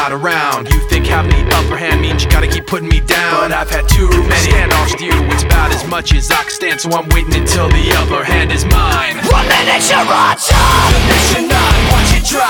not around. You think having the upper hand means you gotta keep putting me down, but I've had too many handoffs with you. It's about as much as I can stand, so I'm waiting until the upper hand is mine. 1 minute you're on top, the mission on, watch it drop.